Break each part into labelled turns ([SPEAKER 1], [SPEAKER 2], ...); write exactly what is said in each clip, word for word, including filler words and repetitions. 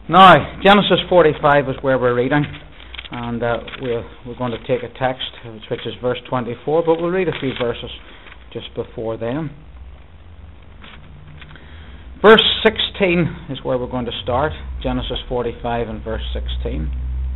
[SPEAKER 1] Now, Genesis forty-five is where we're reading, and uh, we're, we're going to take a text, which is verse twenty-four, but we'll read a few verses just before then. Verse sixteen is where we're going to start, Genesis forty-five and verse sixteen.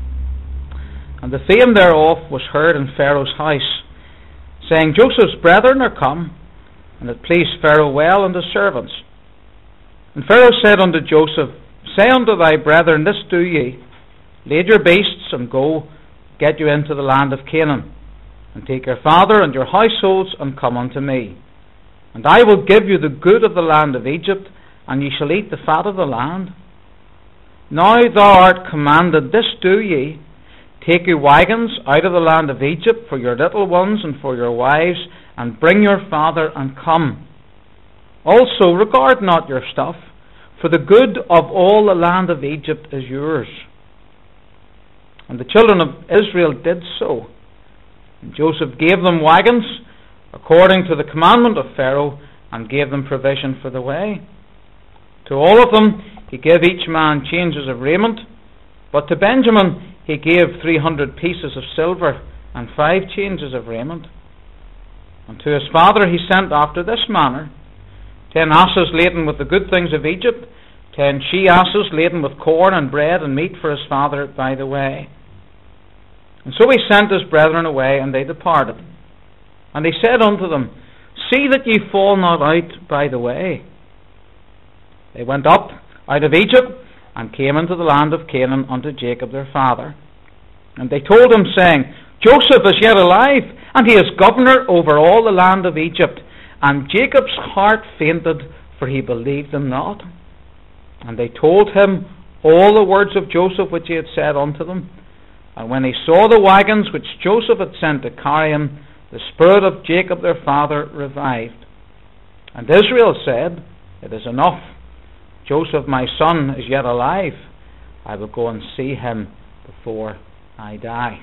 [SPEAKER 1] And the fame thereof was heard in Pharaoh's house, saying, Joseph's brethren are come, and it pleased Pharaoh well and his servants. And Pharaoh said unto Joseph, Say unto thy brethren, this do ye, Lead your beasts, and go, get you into the land of Canaan, and take your father and your households, and come unto me. And I will give you the good of the land of Egypt, and ye shall eat the fat of the land. Now thou art commanded, this do ye, Take your wagons out of the land of Egypt for your little ones and for your wives, and bring your father, and come. Also regard not your stuff, for the good of all the land of Egypt is yours. And the children of Israel did so. And Joseph gave them wagons, according to the commandment of Pharaoh, and gave them provision for the way. To all of them he gave each man changes of raiment, but to Benjamin he gave three hundred pieces of silver and five changes of raiment. And to his father he sent after this manner, ten asses laden with the good things of Egypt, ten she-asses laden with corn and bread and meat for his father by the way. And so he sent his brethren away, and they departed. And he said unto them, See that ye fall not out by the way. They went up out of Egypt, and came into the land of Canaan unto Jacob their father. And they told him, saying, Joseph is yet alive, and he is governor over all the land of Egypt. And Jacob's heart fainted, for he believed them not. And they told him all the words of Joseph which he had said unto them. And when he saw the wagons which Joseph had sent to carry him, the spirit of Jacob their father revived. And Israel said, It is enough. Joseph my son is yet alive. I will go and see him before I die.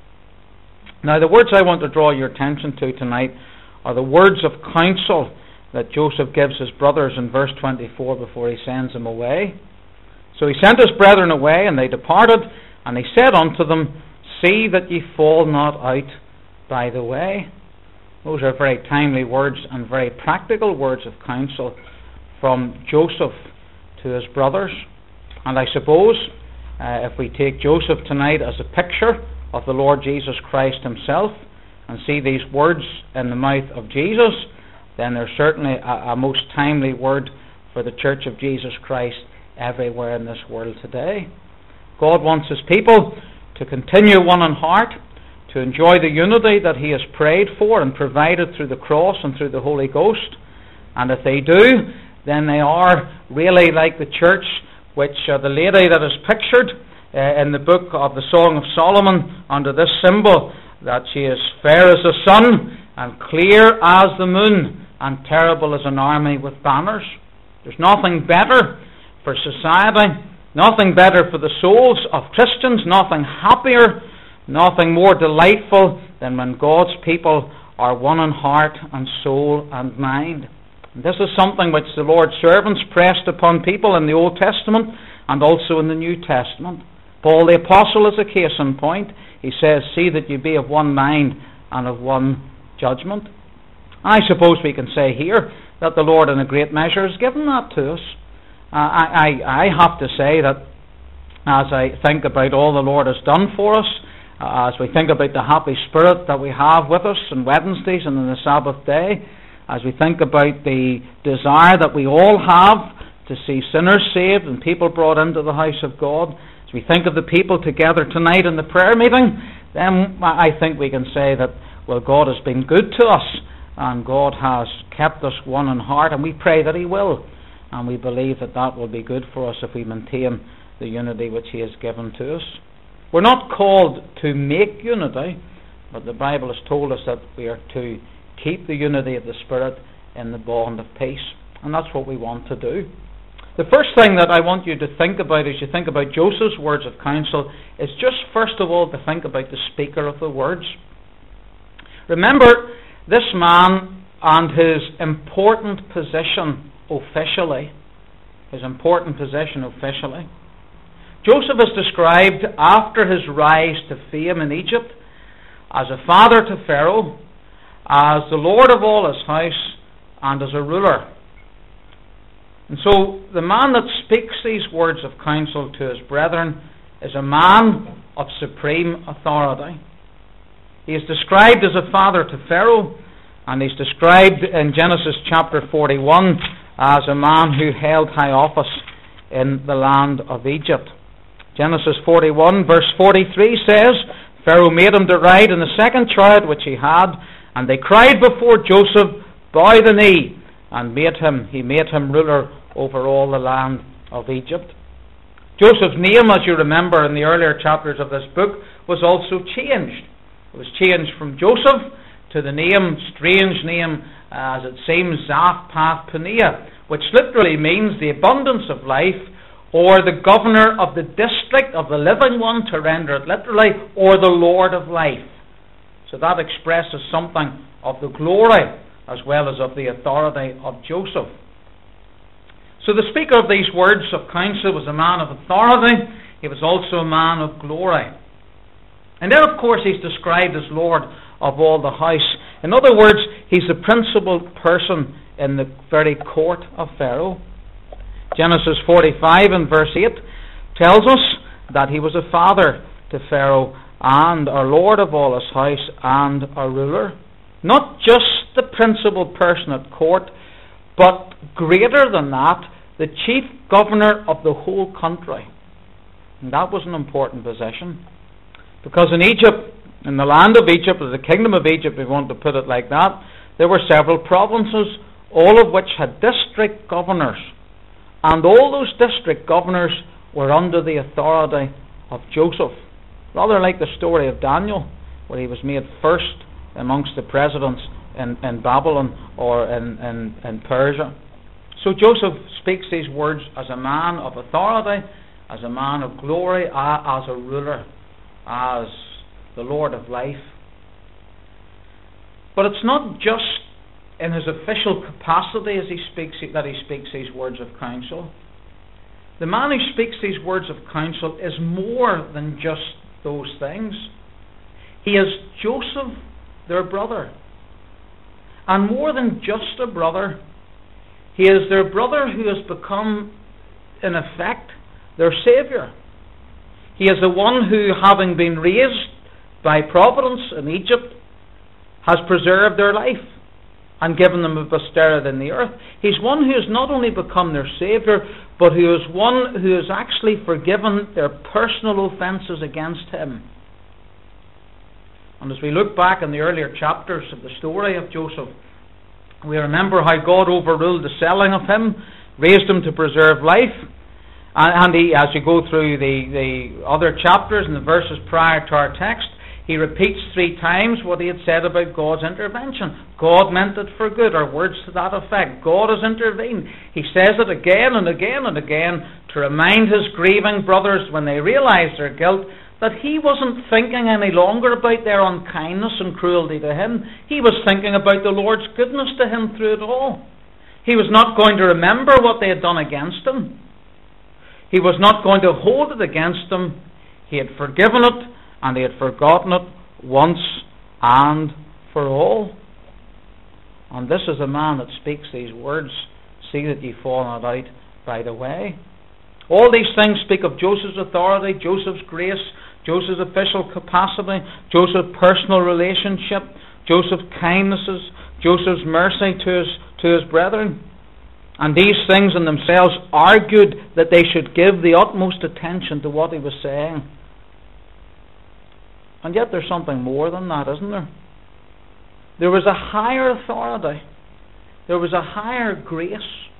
[SPEAKER 1] Now the words I want to draw your attention to tonight are the words of counsel that Joseph gives his brothers in verse twenty-four before he sends them away. So he sent his brethren away, and they departed, and he said unto them, See that ye fall not out by the way. Those are very timely words and very practical words of counsel from Joseph to his brothers. And I suppose uh, if we take Joseph tonight as a picture of the Lord Jesus Christ himself, and see these words in the mouth of Jesus, then there's certainly a, a most timely word for the Church of Jesus Christ everywhere in this world today. God wants his people to continue one in heart, to enjoy the unity that he has prayed for and provided through the cross and through the Holy Ghost. And if they do, then they are really like the church which uh, the lady that is pictured uh, in the book of the Song of Solomon under this symbol, that she is fair as the sun and clear as the moon and terrible as an army with banners. There's nothing better for society, nothing better for the souls of Christians, nothing happier, nothing more delightful than when God's people are one in heart and soul and mind. And this is something which the Lord's servants pressed upon people in the Old Testament and also in the New Testament. Paul the Apostle is a case in point. He says, See that you be of one mind and of one judgment. I suppose we can say here that the Lord in a great measure has given that to us. Uh, I, I, I have to say that as I think about all the Lord has done for us, uh, as we think about the happy spirit that we have with us on Wednesdays and on the Sabbath day, as we think about the desire that we all have to see sinners saved and people brought into the house of God, as we think of the people together tonight in the prayer meeting, then I think we can say that, well, God has been good to us, and God has kept us one in heart, and we pray that he will. And we believe that that will be good for us if we maintain the unity which he has given to us. We're not called to make unity, but the Bible has told us that we are to keep the unity of the Spirit in the bond of peace. And that's what we want to do. The first thing that I want you to think about as you think about Joseph's words of counsel is just first of all to think about the speaker of the words. Remember, this man and his important position officially, his important position officially. Joseph is described after his rise to fame in Egypt as a father to Pharaoh, as the Lord of all his house, and as a ruler. And so the man that speaks these words of counsel to his brethren is a man of supreme authority. He is described as a father to Pharaoh, and he's described in Genesis chapter forty-one as a man who held high office in the land of Egypt. Genesis forty-one verse forty-three says, Pharaoh made him to ride in the second chariot which he had, and they cried before Joseph, Bow the knee, and made him, he made him ruler over all the land of Egypt. Joseph's name, as you remember in the earlier chapters of this book, was also changed. It was changed from Joseph to the name, strange name, as it seems, Zaphnath-Paaneah, which literally means the abundance of life, or the governor of the district of the living one, to render it literally, or the Lord of life. So that expresses something of the glory as well as of the authority of Joseph. So the speaker of these words of counsel was a man of authority. He was also a man of glory. And then, of course, he's described as Lord of all the house. In other words, he's the principal person in the very court of Pharaoh. Genesis forty-five and verse eight tells us that he was a father to Pharaoh and our Lord of all his house and a ruler. Not just the principal person at court, but greater than that, the chief governor of the whole country. And that was an important position. Because in Egypt, in the land of Egypt, or the kingdom of Egypt, if we want to put it like that, there were several provinces, all of which had district governors. And all those district governors were under the authority of Joseph. Rather like the story of Daniel, where he was made first amongst the presidents in, in Babylon or in, in, in Persia. So Joseph speaks these words as a man of authority, as a man of glory, as a ruler, as the Lord of life. But it's not just in his official capacity as he speaks that he speaks these words of counsel. The man who speaks these words of counsel is more than just those things. He is Joseph, their brother. And more than just a brother, he is their brother who has become, in effect, their Saviour. He is the one who, having been raised by providence in Egypt, has preserved their life and given them a posterity in the earth. He's one who has not only become their Saviour, but who is one who has actually forgiven their personal offences against him. And as we look back in the earlier chapters of the story of Joseph, we remember how God overruled the selling of him, raised him to preserve life. And he, as you go through the, the other chapters and the verses prior to our text, he repeats three times what he had said about God's intervention. God meant it for good, or words to that effect. God has intervened. He says it again and again and again to remind his grieving brothers when they realize their guilt that he wasn't thinking any longer about their unkindness and cruelty to him. He was thinking about the Lord's goodness to him through it all. He was not going to remember what they had done against him. He was not going to hold it against them. He had forgiven it, and he had forgotten it once and for all. And this is a man that speaks these words. See that ye fall not out by the way. All these things speak of Joseph's authority, Joseph's grace, Joseph's official capacity, Joseph's personal relationship, Joseph's kindnesses, Joseph's mercy to his, to his brethren. And these things in themselves argued that they should give the utmost attention to what he was saying. And yet there's something more than that, isn't there? There was a higher authority. There was a higher grace.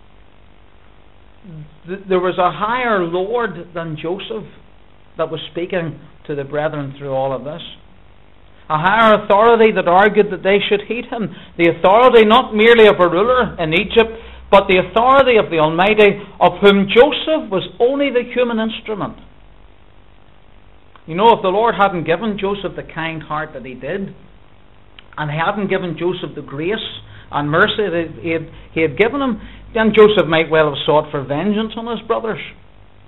[SPEAKER 1] There was a higher Lord than Joseph that was speaking to the brethren through all of this. A higher authority that argued that they should heed him. The authority not merely of a ruler in Egypt, but the authority of the Almighty, of whom Joseph was only the human instrument. You know, if the Lord hadn't given Joseph the kind heart that he did, and he hadn't given Joseph the grace and mercy that he had, he had given him, then Joseph might well have sought for vengeance on his brothers.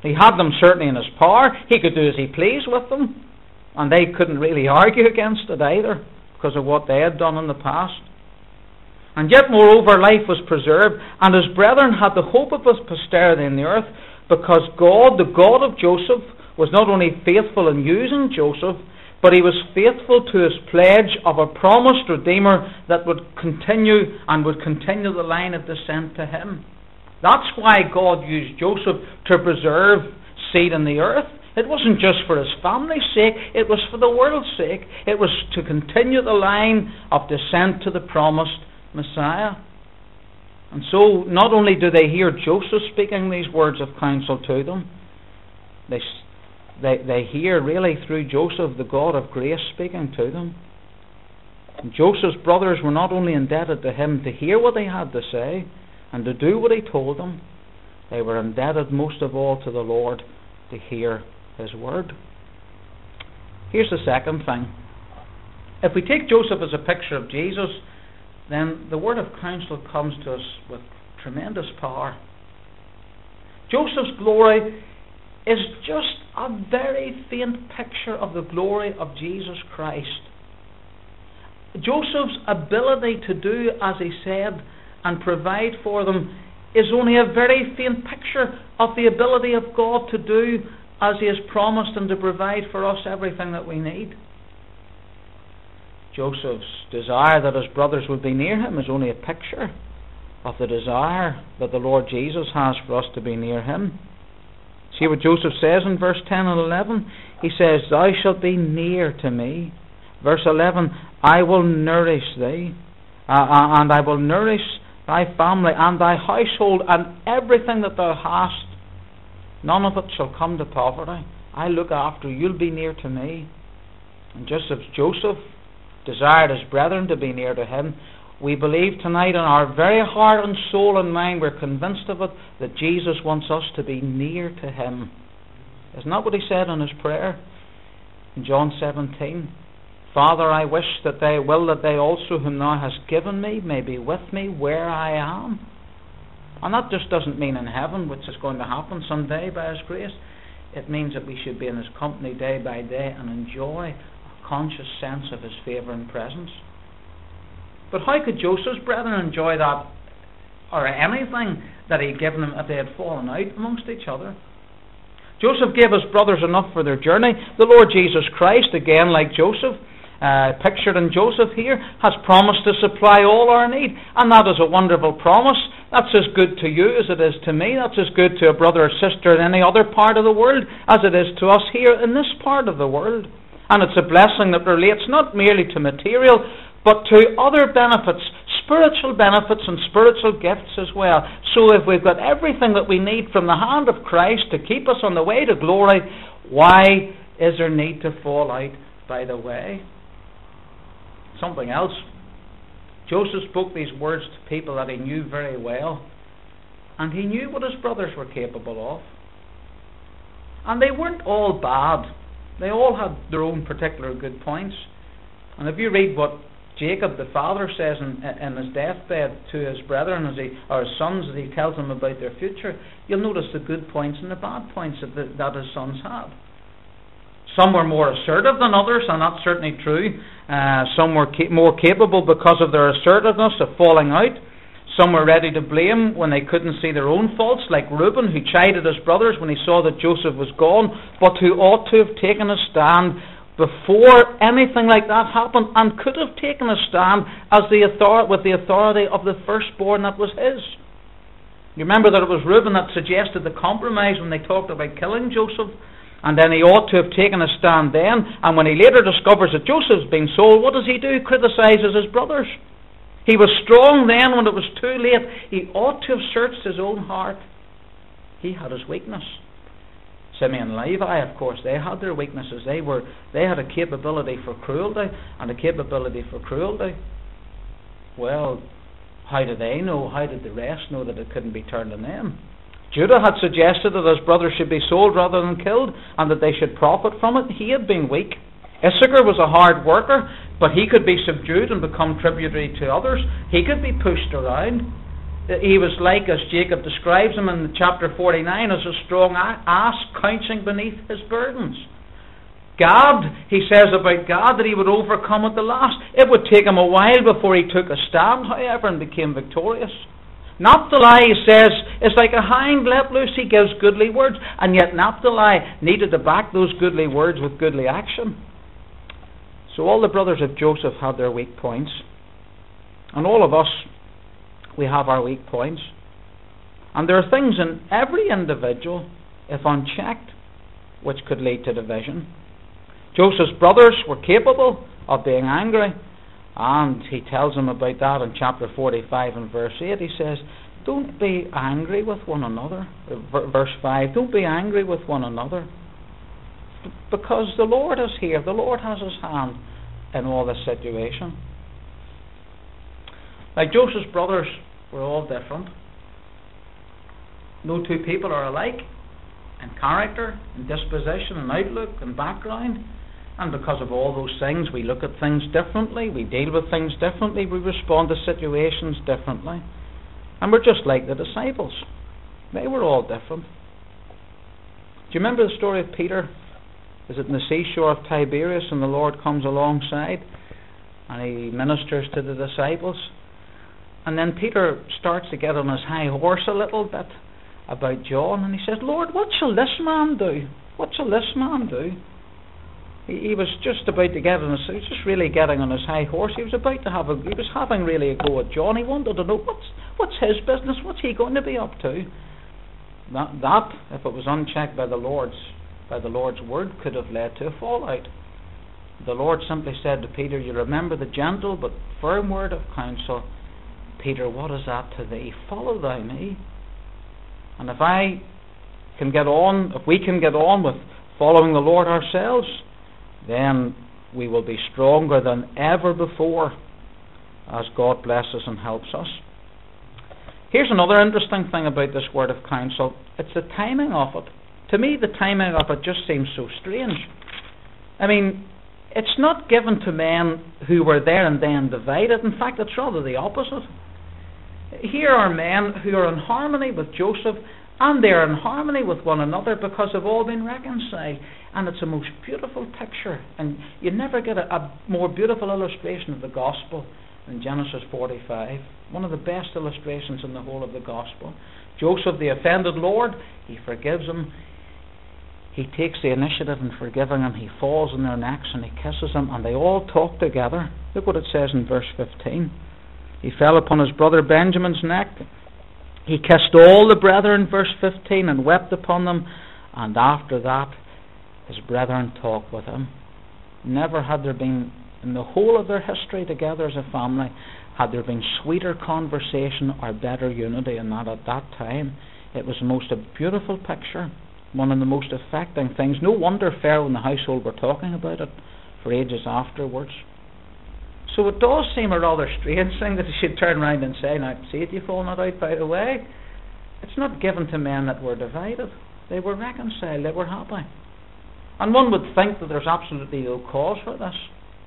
[SPEAKER 1] He had them certainly in his power. He could do as he pleased with them. And they couldn't really argue against it either, because of what they had done in the past. And yet, moreover, life was preserved, and his brethren had the hope of his posterity in the earth, because God, the God of Joseph, was not only faithful in using Joseph, but he was faithful to his pledge of a promised Redeemer that would continue and would continue the line of descent to him. That's why God used Joseph to preserve seed in the earth. It wasn't just for his family's sake, it was for the world's sake. It was to continue the line of descent to the promised Messiah. And so, not only do they hear Joseph speaking these words of counsel to them, they, they, they hear really through Joseph the God of grace speaking to them. And Joseph's brothers were not only indebted to him to hear what he had to say and to do what he told them, they were indebted most of all to the Lord to hear his word. Here's the second thing. If we take Joseph as a picture of Jesus, then the word of counsel comes to us with tremendous power. Joseph's glory is just a very faint picture of the glory of Jesus Christ. Joseph's ability to do as he said and provide for them is only a very faint picture of the ability of God to do as he has promised and to provide for us everything that we need. Joseph's desire that his brothers would be near him is only a picture of the desire that the Lord Jesus has for us to be near him. See what Joseph says in verse ten and eleven? He says, "Thou shalt be near to me." Verse eleven, "I will nourish thee, uh, and I will nourish thy family and thy household, and everything that thou hast. None of it shall come to poverty. I look after you. You'll be near to me." And just as Joseph desired his brethren to be near to him, we believe tonight in our very heart and soul and mind, we're convinced of it, that Jesus wants us to be near to him. Isn't that what he said in his prayer in John seventeen? "Father, I wish that they will that they also whom thou hast given me may be with me where I am." And that just doesn't mean in heaven, which is going to happen someday by his grace. It means that we should be in his company day by day and enjoy a conscious sense of his favour and presence. But how could Joseph's brethren enjoy that, or anything that he'd given them, if they had fallen out amongst each other? Joseph gave his brothers enough for their journey. The Lord Jesus Christ, again like Joseph, uh, pictured in Joseph here, has promised to supply all our need. And that is a wonderful promise. That's as good to you as it is to me. That's as good to a brother or sister in any other part of the world as it is to us here in this part of the world. And it's a blessing that relates not merely to material, but to other benefits, spiritual benefits and spiritual gifts as well. So if we've got everything that we need from the hand of Christ to keep us on the way to glory, why is there need to fall out by the way? Something else. Joseph spoke these words to people that he knew very well, and he knew what his brothers were capable of. And they weren't all bad. They all had their own particular good points. And if you read what Jacob, the father, says in, in his deathbed to his brethren, as he, or his sons, as he tells them about their future, you'll notice the good points and the bad points that, the, that his sons had. Some were more assertive than others, and that's certainly true. Uh, some were ca- more capable because of their assertiveness of falling out. Some were ready to blame when they couldn't see their own faults, like Reuben, who chided his brothers when he saw that Joseph was gone, but who ought to have taken a stand before anything like that happened, and could have taken a stand as the author- with the authority of the firstborn that was his. You remember that it was Reuben that suggested the compromise when they talked about killing Joseph, and then he ought to have taken a stand then, and when he later discovers that Joseph's been sold, what does he do? He criticises his brothers. He was strong then when it was too late. He ought to have searched his own heart. He had his weakness. Simeon and Levi, of course, they had their weaknesses. They were, they had a capability for cruelty and a capability for cruelty. Well, how did they know? How did the rest know that it couldn't be turned on them? Judah had suggested that his brothers should be sold rather than killed, and that they should profit from it. He had been weak. Issachar was a hard worker, but he could be subdued and become tributary to others. He could be pushed around. He was like, as Jacob describes him in chapter forty-nine, as a strong ass couching beneath his burdens. God, he says about God that he would overcome at the last. It would take him a while before he took a stand, however, and became victorious. Naphtali, he says, is like a hind let loose. He gives goodly words, and yet Naphtali needed to back those goodly words with goodly action. So all the brothers of Joseph had their weak points, and all of us, we have our weak points. And there are things in every individual, if unchecked, which could lead to division. Joseph's brothers were capable of being angry, and he tells them about that in chapter forty-five and verse eight. He says, don't be angry with one another. Verse five, don't be angry with one another, because the Lord is here. The Lord has his hand in all this situation. Like Joseph's brothers were all different. No two people are alike in character, in disposition, in outlook, and background. And because of all those things, we look at things differently, we deal with things differently, we respond to situations differently. And we're just like the disciples. They were all different. Do you remember the story of Peter? Is it in the seashore of Tiberias, and the Lord comes alongside and he ministers to the disciples? And then Peter starts to get on his high horse a little bit about John, and he says, Lord, what shall this man do? What shall this man do? He, he was just about to get on his, he was just really getting on his high horse. He was about to have a, he was having really a go at John. He wanted to know, what's, what's his business? What's he going to be up to? That, that, if it was unchecked by the Lord's, by the Lord's word, could have led to a fallout. The Lord simply said to Peter, you remember the gentle but firm word of counsel. Peter, what is that to thee? Follow thou me. And if I can get on, if we can get on with following the Lord ourselves, then we will be stronger than ever before as God blesses and helps us. Here's another interesting thing about this word of counsel. It's the timing of it. To me, the timing of it just seems so strange. I mean, it's not given to men who were there and then divided. In fact, it's rather the opposite. Here are men who are in harmony with Joseph, and they are in harmony with one another because they've all been reconciled. And it's a most beautiful picture. And you never get a, a more beautiful illustration of the gospel than Genesis forty-five. One of the best illustrations in the whole of the gospel. Joseph, the offended Lord, he forgives him. He takes the initiative in forgiving him. He falls on their necks and he kisses them, and they all talk together. Look what it says in verse fifteen. He fell upon his brother Benjamin's neck. He kissed all the brethren, verse fifteen, and wept upon them. And after that, his brethren talked with him. Never had there been, in the whole of their history together as a family, had there been sweeter conversation or better unity than that at that time. It was the most a beautiful picture, one of the most affecting things. No wonder Pharaoh and the household were talking about it for ages afterwards. So it does seem a rather strange thing that he should turn around and say, now, see it, you've fallen out by the way. It's not given to men that were divided. They were reconciled, they were happy. And one would think that there's absolutely no cause for this.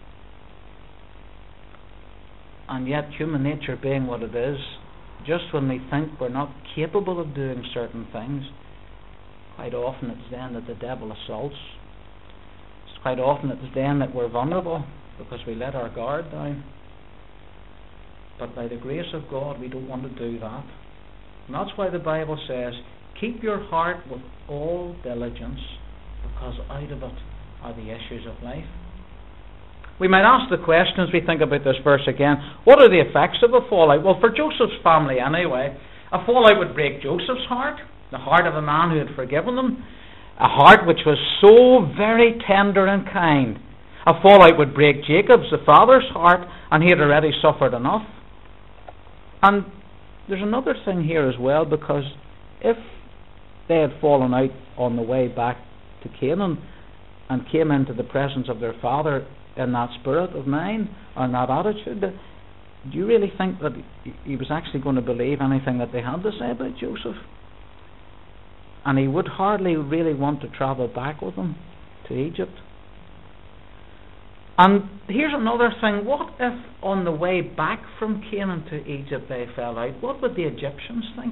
[SPEAKER 1] And yet, human nature being what it is, just when we think we're not capable of doing certain things, quite often it's then that the devil assaults. It's quite often it's then that we're vulnerable, because we let our guard down. But by the grace of God, we don't want to do that. And that's why the Bible says, keep your heart with all diligence, because out of it are the issues of life. We might ask the question as we think about this verse again, what are the effects of a fallout? Well, for Joseph's family anyway, a fallout would break Joseph's heart, the heart of a man who had forgiven them, a heart which was so very tender and kind. A fallout would break Jacob's, the father's heart, and he had already suffered enough. And there's another thing here as well, because if they had fallen out on the way back to Canaan and came into the presence of their father in that spirit of mind, or in that attitude, do you really think that he was actually going to believe anything that they had to say about Joseph? And he would hardly really want to travel back with them to Egypt. And here's another thing. What if on the way back from Canaan to Egypt they fell out? What would the Egyptians think?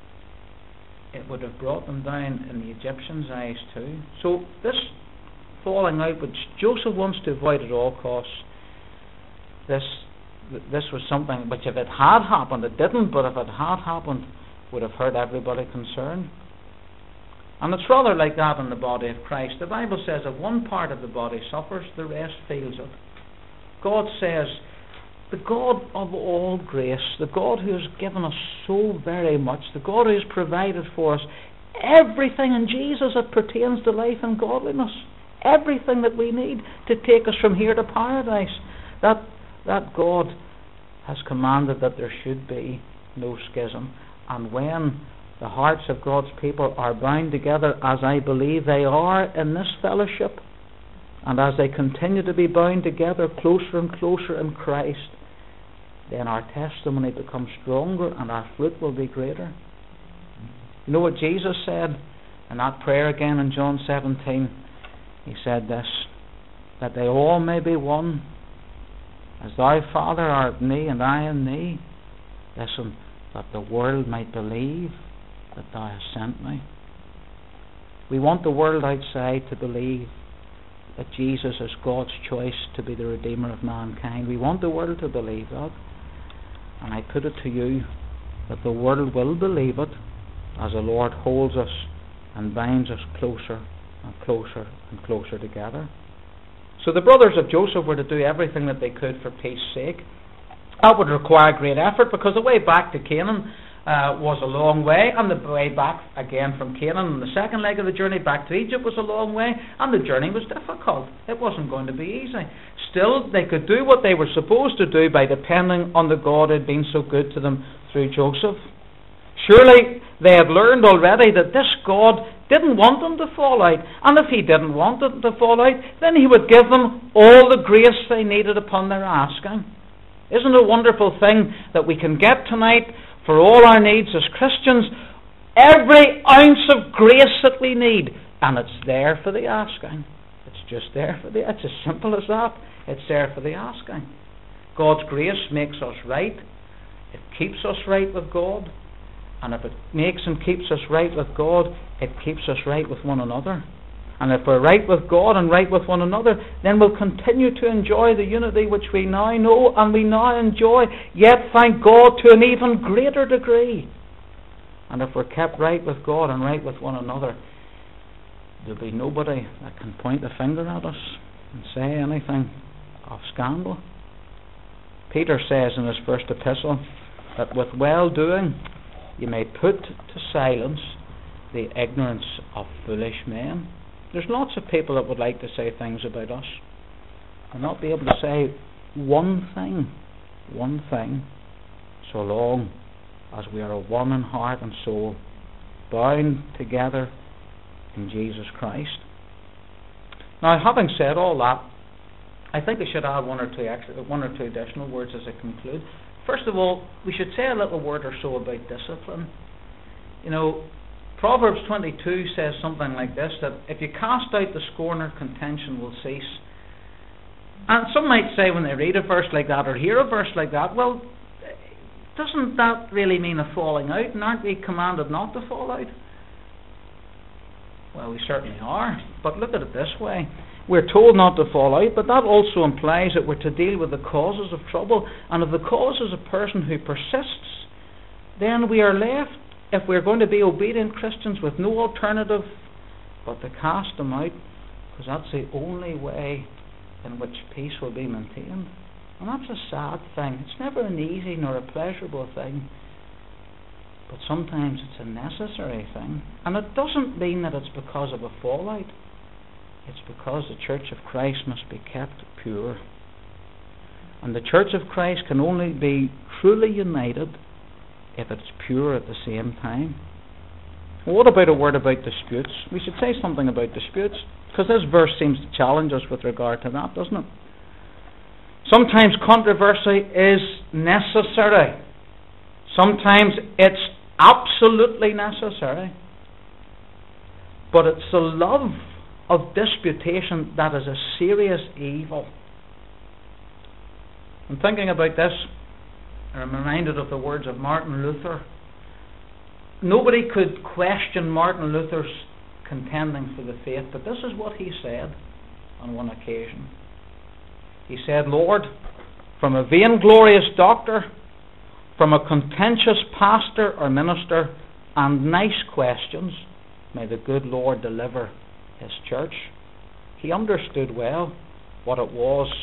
[SPEAKER 1] It would have brought them down in the Egyptians' eyes too. So this falling out, which Joseph wants to avoid at all costs, this this was something which, if it had happened, it didn't, but if it had happened, would have hurt everybody concerned. And it's rather like that in the body of Christ. The Bible says if one part of the body suffers, the rest feels it. God says, the God of all grace, the God who has given us so very much, the God who has provided for us everything in Jesus that pertains to life and godliness, everything that we need to take us from here to paradise, that, that God has commanded that there should be no schism. And when the hearts of God's people are bound together, as I believe they are in this fellowship, and as they continue to be bound together closer and closer in Christ, then our testimony becomes stronger and our fruit will be greater. You know what Jesus said in that prayer again in John seventeen? He said this, that they all may be one, as thou, Father, art in me and I in thee. Listen, that the world might believe that thou hast sent me. We want the world outside to believe that Jesus is God's choice to be the Redeemer of mankind. We want the world to believe that. And I put it to you that the world will believe it as the Lord holds us and binds us closer and closer and closer together. So the brothers of Joseph were to do everything that they could for peace's sake. That would require great effort, because the way back to Canaan uh, was a long way, and the way back again from Canaan, and the second leg of the journey back to Egypt was a long way, and the journey was difficult. It wasn't going to be easy. Still, they could do what they were supposed to do by depending on the God who had been so good to them through Joseph. Surely they had learned already that this God didn't want them to fall out, and if he didn't want them to fall out, then he would give them all the grace they needed upon their asking. Isn't it a wonderful thing that we can get tonight for all our needs as Christians? Every ounce of grace that we need, and it's there for the asking. It's just there for the, it's as simple as that. It's there for the asking. God's grace makes us right. It keeps us right with God. And if it makes and keeps us right with God, it keeps us right with one another. And if we're right with God and right with one another, then we'll continue to enjoy the unity which we now know and we now enjoy, yet thank God to an even greater degree. And if we're kept right with God and right with one another, there'll be nobody that can point the finger at us and say anything of scandal. Peter says in his first epistle that with well-doing you may put to silence the ignorance of foolish men. There's lots of people that would like to say things about us and not be able to say one thing, one thing, so long as we are one in heart and soul, bound together in Jesus Christ. Now, having said all that, I think I should add one or two extra, one or two additional words as I conclude. First of all, we should say a little word or so about discipline. You know, Proverbs twenty-two says something like this, that if you cast out the scorner, contention will cease. And some might say when they read a verse like that or hear a verse like that, well, doesn't that really mean a falling out? And aren't we commanded not to fall out? Well, we certainly are. But look at it this way. We're told not to fall out, but that also implies that we're to deal with the causes of trouble. And if the cause is a person who persists, then we are left, if we're going to be obedient Christians, with no alternative but to cast them out, because that's the only way in which peace will be maintained. And that's a sad thing. It's never an easy nor a pleasurable thing, but sometimes it's a necessary thing. And it doesn't mean that it's because of a fallout. It's because the Church of Christ must be kept pure. And the Church of Christ can only be truly united if it's pure at the same time. Well, what about a word about disputes? We should say something about disputes, because this verse seems to challenge us with regard to that, doesn't it? Sometimes controversy is necessary. Sometimes it's absolutely necessary. But it's the love of disputation that is a serious evil. And thinking about this, I'm reminded of the words of Martin Luther. Nobody could question Martin Luther's contending for the faith, but this is what he said on one occasion. He said, Lord, from a vainglorious doctor, from a contentious pastor or minister, and nice questions, may the good Lord deliver his church. He understood well what it was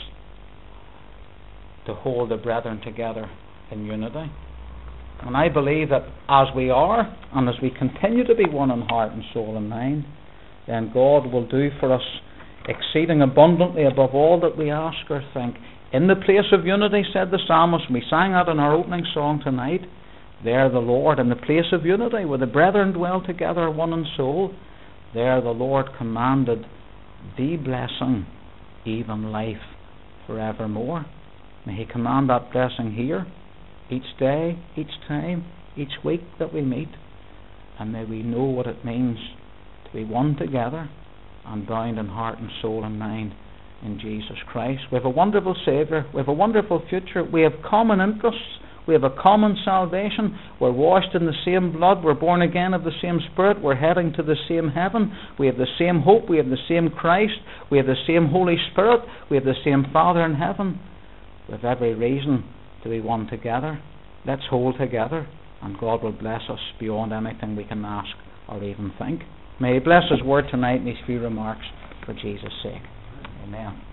[SPEAKER 1] to hold the brethren together in unity. And I believe that as we are, and as we continue to be one in heart and soul and mind, then God will do for us exceeding abundantly above all that we ask or think. In the place of unity, said the psalmist, we sang that in our opening song tonight, there the Lord, in the place of unity, where the brethren dwell together one in soul, there the Lord commanded the blessing, even life forevermore. May he command that blessing here, each day, each time, each week that we meet, and may we know what it means to be one together and bound in heart and soul and mind in Jesus Christ. We have a wonderful Saviour, we have a wonderful future, we have common interests, we have a common salvation, we're washed in the same blood, we're born again of the same Spirit, we're heading to the same heaven, we have the same hope, we have the same Christ, we have the same Holy Spirit, we have the same Father in heaven. We have every reason to be one together. Let's hold together, and God will bless us beyond anything we can ask or even think. May he bless his word tonight in these few remarks for Jesus' sake. Amen.